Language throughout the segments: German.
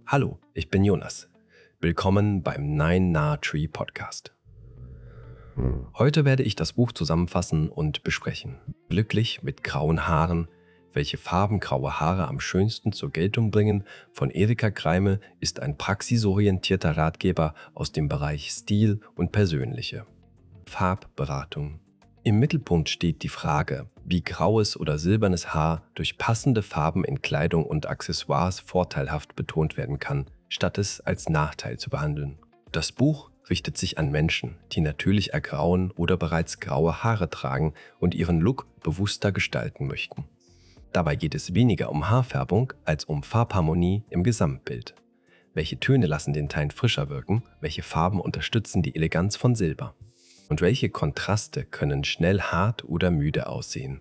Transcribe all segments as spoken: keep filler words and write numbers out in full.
Hallo, ich bin Jonas. Willkommen beim Nine Na Tree Podcast. Heute werde ich das Buch zusammenfassen und besprechen. Glücklich mit grauen Haaren, welche Farben graue Haare am schönsten zur Geltung bringen, von Erika Greime, ist ein praxisorientierter Ratgeber aus dem Bereich Stil und Persönliche. Farbberatung. Im Mittelpunkt steht die Frage, wie graues oder silbernes Haar durch passende Farben in Kleidung und Accessoires vorteilhaft betont werden kann, statt es als Nachteil zu behandeln. Das Buch richtet sich an Menschen, die natürlich ergrauen oder bereits graue Haare tragen und ihren Look bewusster gestalten möchten. Dabei geht es weniger um Haarfärbung als um Farbharmonie im Gesamtbild. Welche Töne lassen den Teint frischer wirken, welche Farben unterstützen die Eleganz von Silber? Und welche Kontraste können schnell hart oder müde aussehen?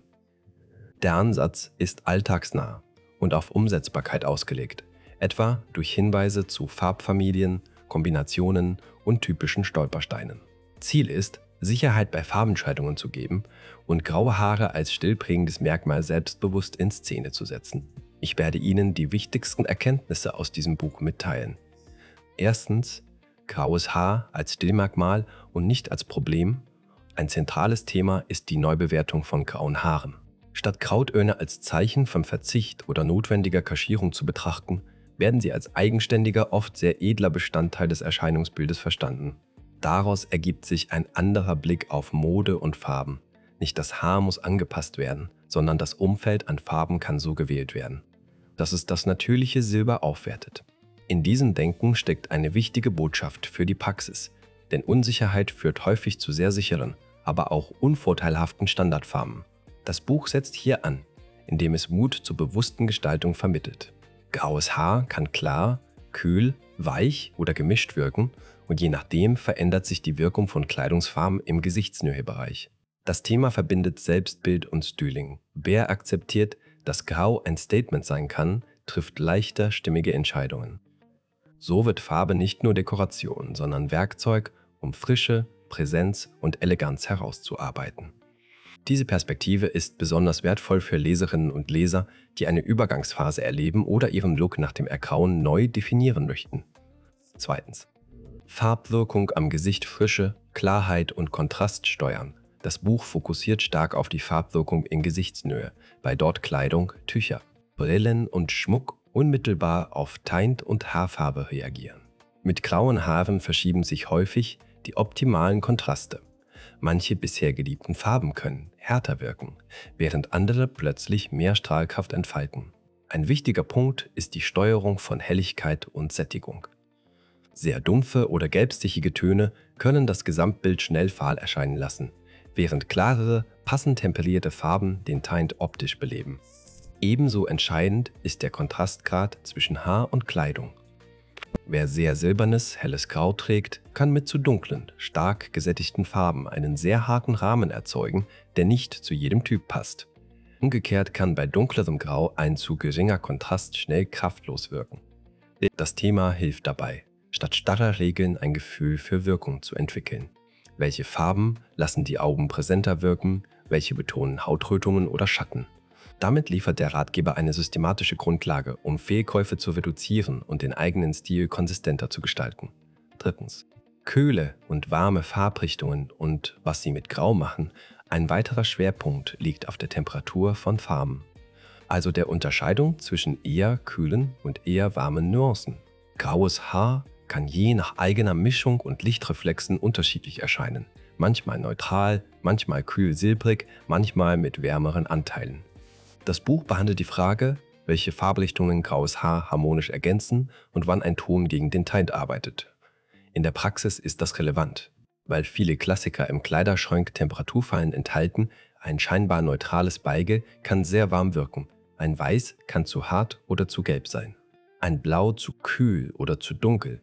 Der Ansatz ist alltagsnah und auf Umsetzbarkeit ausgelegt, etwa durch Hinweise zu Farbfamilien, Kombinationen und typischen Stolpersteinen. Ziel ist, Sicherheit bei Farbentscheidungen zu geben und graue Haare als stillprägendes Merkmal selbstbewusst in Szene zu setzen. Ich werde Ihnen die wichtigsten Erkenntnisse aus diesem Buch mitteilen. Erstens, graues Haar als Stilmerkmal und nicht als Problem. Ein zentrales Thema ist die Neubewertung von grauen Haaren. Statt Krautöne als Zeichen von Verzicht oder notwendiger Kaschierung zu betrachten, werden sie als eigenständiger, oft sehr edler Bestandteil des Erscheinungsbildes verstanden. Daraus ergibt sich ein anderer Blick auf Mode und Farben. Nicht das Haar muss angepasst werden, sondern das Umfeld an Farben kann so gewählt werden, dass es das natürliche Silber aufwertet. In diesem Denken steckt eine wichtige Botschaft für die Praxis, denn Unsicherheit führt häufig zu sehr sicheren, aber auch unvorteilhaften Standardfarben. Das Buch setzt hier an, indem es Mut zur bewussten Gestaltung vermittelt. Graues Haar kann klar, kühl, weich oder gemischt wirken und je nachdem verändert sich die Wirkung von Kleidungsfarben im Gesichtsnähebereich. Das Thema verbindet Selbstbild und Styling. Wer akzeptiert, dass Grau ein Statement sein kann, trifft leichter stimmige Entscheidungen. So wird Farbe nicht nur Dekoration, sondern Werkzeug, um Frische, Präsenz und Eleganz herauszuarbeiten. Diese Perspektive ist besonders wertvoll für Leserinnen und Leser, die eine Übergangsphase erleben oder ihren Look nach dem Ergrauen neu definieren möchten. Zweitens. Farbwirkung am Gesicht Frische, Klarheit und Kontrast steuern. Das Buch fokussiert stark auf die Farbwirkung in Gesichtsnähe, weil dort Kleidung, Tücher, Brillen und Schmuck unmittelbar auf Teint und Haarfarbe reagieren. Mit grauen Haaren verschieben sich häufig die optimalen Kontraste. Manche bisher geliebten Farben können härter wirken, während andere plötzlich mehr Strahlkraft entfalten. Ein wichtiger Punkt ist die Steuerung von Helligkeit und Sättigung. Sehr dumpfe oder gelbstichige Töne können das Gesamtbild schnell fahl erscheinen lassen, während klarere, passend temperierte Farben den Teint optisch beleben. Ebenso entscheidend ist der Kontrastgrad zwischen Haar und Kleidung. Wer sehr silbernes, helles Grau trägt, kann mit zu dunklen, stark gesättigten Farben einen sehr harten Rahmen erzeugen, der nicht zu jedem Typ passt. Umgekehrt kann bei dunklerem Grau ein zu geringer Kontrast schnell kraftlos wirken. Das Thema hilft dabei, statt starrer Regeln ein Gefühl für Wirkung zu entwickeln. Welche Farben lassen die Augen präsenter wirken, welche betonen Hautrötungen oder Schatten? Damit liefert der Ratgeber eine systematische Grundlage, um Fehlkäufe zu reduzieren und den eigenen Stil konsistenter zu gestalten. Drittens. Kühle und warme Farbrichtungen und was sie mit Grau machen. Ein weiterer Schwerpunkt liegt auf der Temperatur von Farben, also der Unterscheidung zwischen eher kühlen und eher warmen Nuancen. Graues Haar kann je nach eigener Mischung und Lichtreflexen unterschiedlich erscheinen. Manchmal neutral, manchmal kühl-silbrig, manchmal mit wärmeren Anteilen. Das Buch behandelt die Frage, welche Farbrichtungen graues Haar harmonisch ergänzen und wann ein Ton gegen den Teint arbeitet. In der Praxis ist das relevant, weil viele Klassiker im Kleiderschrank Temperaturfallen enthalten. Ein scheinbar neutrales Beige kann sehr warm wirken, ein Weiß kann zu hart oder zu gelb sein, ein Blau zu kühl oder zu dunkel.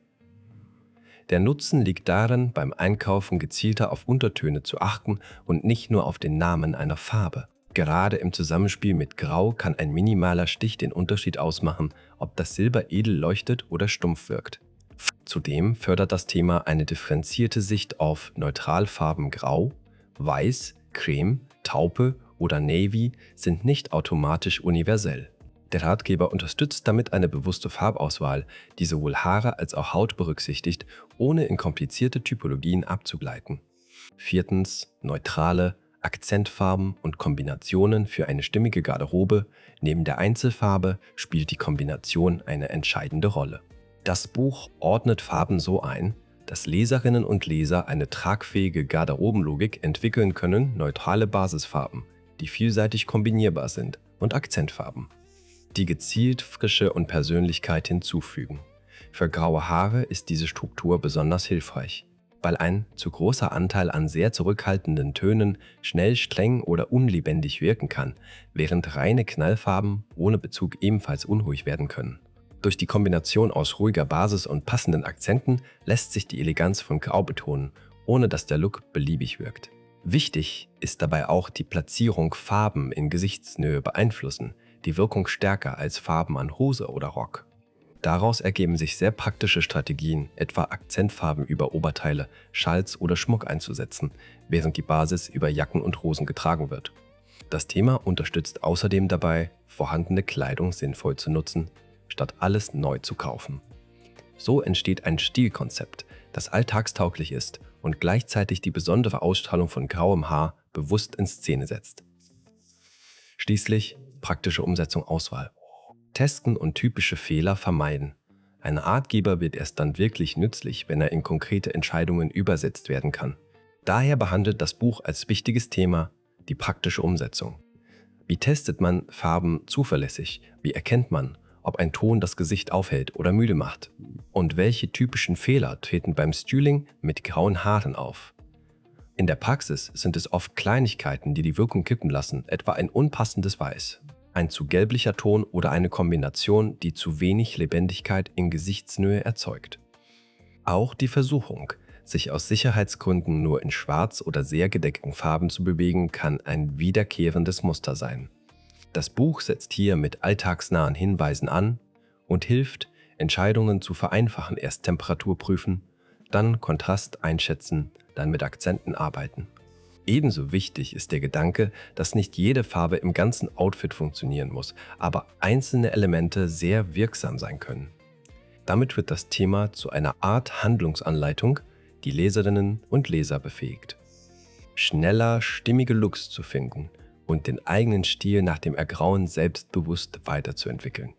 Der Nutzen liegt darin, beim Einkaufen gezielter auf Untertöne zu achten und nicht nur auf den Namen einer Farbe. Gerade im Zusammenspiel mit Grau kann ein minimaler Stich den Unterschied ausmachen, ob das Silber edel leuchtet oder stumpf wirkt. Zudem fördert das Thema eine differenzierte Sicht auf Neutralfarben Grau, Weiß, Creme, Taupe oder Navy sind nicht automatisch universell. Der Ratgeber unterstützt damit eine bewusste Farbauswahl, die sowohl Haare als auch Haut berücksichtigt, ohne in komplizierte Typologien abzugleiten. Viertens. Neutrale Akzentfarben und Kombinationen für eine stimmige Garderobe. Neben der Einzelfarbe spielt die Kombination eine entscheidende Rolle. Das Buch ordnet Farben so ein, dass Leserinnen und Leser eine tragfähige Garderobenlogik entwickeln können, neutrale Basisfarben, die vielseitig kombinierbar sind, und Akzentfarben, die gezielt Frische und Persönlichkeit hinzufügen. Für graue Haare ist diese Struktur besonders hilfreich, weil ein zu großer Anteil an sehr zurückhaltenden Tönen schnell streng oder unlebendig wirken kann, während reine Knallfarben ohne Bezug ebenfalls unruhig werden können. Durch die Kombination aus ruhiger Basis und passenden Akzenten lässt sich die Eleganz von Grau betonen, ohne dass der Look beliebig wirkt. Wichtig ist dabei auch die Platzierung. Farben in Gesichtsnähe beeinflussen die Wirkung stärker als Farben an Hose oder Rock. Daraus ergeben sich sehr praktische Strategien, etwa Akzentfarben über Oberteile, Schals oder Schmuck einzusetzen, während die Basis über Jacken und Hosen getragen wird. Das Thema unterstützt außerdem dabei, vorhandene Kleidung sinnvoll zu nutzen, statt alles neu zu kaufen. So entsteht ein Stilkonzept, das alltagstauglich ist und gleichzeitig die besondere Ausstrahlung von grauem Haar bewusst in Szene setzt. Schließlich praktische Umsetzung Auswahl. Testen und typische Fehler vermeiden. Ein Ratgeber wird erst dann wirklich nützlich, wenn er in konkrete Entscheidungen übersetzt werden kann. Daher behandelt das Buch als wichtiges Thema die praktische Umsetzung. Wie testet man Farben zuverlässig? Wie erkennt man, ob ein Ton das Gesicht aufhält oder müde macht? Und welche typischen Fehler treten beim Styling mit grauen Haaren auf? In der Praxis sind es oft Kleinigkeiten, die die Wirkung kippen lassen, etwa ein unpassendes Weiß, ein zu gelblicher Ton oder eine Kombination, die zu wenig Lebendigkeit in Gesichtsnähe erzeugt. Auch die Versuchung, sich aus Sicherheitsgründen nur in schwarz oder sehr gedeckten Farben zu bewegen, kann ein wiederkehrendes Muster sein. Das Buch setzt hier mit alltagsnahen Hinweisen an und hilft, Entscheidungen zu vereinfachen. Erst Temperatur prüfen, dann Kontrast einschätzen, dann mit Akzenten arbeiten. Ebenso wichtig ist der Gedanke, dass nicht jede Farbe im ganzen Outfit funktionieren muss, aber einzelne Elemente sehr wirksam sein können. Damit wird das Thema zu einer Art Handlungsanleitung, die Leserinnen und Leser befähigt, schneller stimmige Looks zu finden und den eigenen Stil nach dem Ergrauen selbstbewusst weiterzuentwickeln.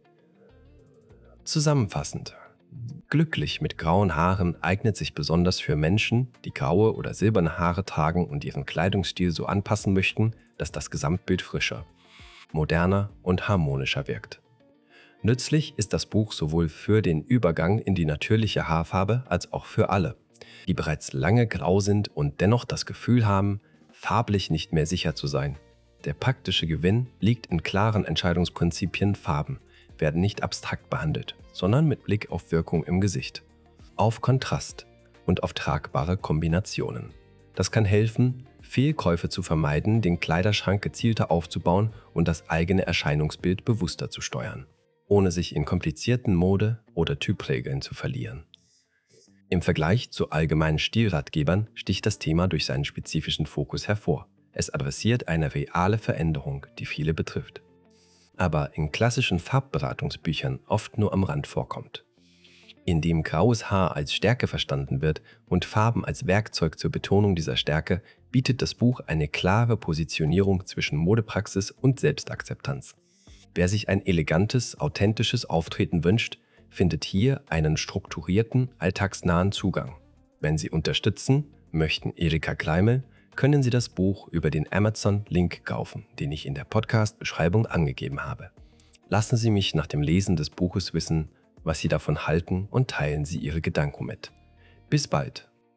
Zusammenfassend: Glücklich mit grauen Haaren eignet sich besonders für Menschen, die graue oder silberne Haare tragen und ihren Kleidungsstil so anpassen möchten, dass das Gesamtbild frischer, moderner und harmonischer wirkt. Nützlich ist das Buch sowohl für den Übergang in die natürliche Haarfarbe als auch für alle, die bereits lange grau sind und dennoch das Gefühl haben, farblich nicht mehr sicher zu sein. Der praktische Gewinn liegt in klaren Entscheidungsprinzipien. Farben werden nicht abstrakt behandelt, sondern mit Blick auf Wirkung im Gesicht, auf Kontrast und auf tragbare Kombinationen. Das kann helfen, Fehlkäufe zu vermeiden, den Kleiderschrank gezielter aufzubauen und das eigene Erscheinungsbild bewusster zu steuern, ohne sich in komplizierten Mode- oder Typregeln zu verlieren. Im Vergleich zu allgemeinen Stilratgebern sticht das Thema durch seinen spezifischen Fokus hervor. Es adressiert eine reale Veränderung, die viele betrifft, aber in klassischen Farbberatungsbüchern oft nur am Rand vorkommt. Indem graues Haar als Stärke verstanden wird und Farben als Werkzeug zur Betonung dieser Stärke, bietet das Buch eine klare Positionierung zwischen Modepraxis und Selbstakzeptanz. Wer sich ein elegantes, authentisches Auftreten wünscht, findet hier einen strukturierten, alltagsnahen Zugang. Wenn Sie unterstützen möchten Erika Kleimel, können Sie das Buch über den Amazon-Link kaufen, den ich in der Podcast-Beschreibung angegeben habe. Lassen Sie mich nach dem Lesen des Buches wissen, was Sie davon halten, und teilen Sie Ihre Gedanken mit. Bis bald!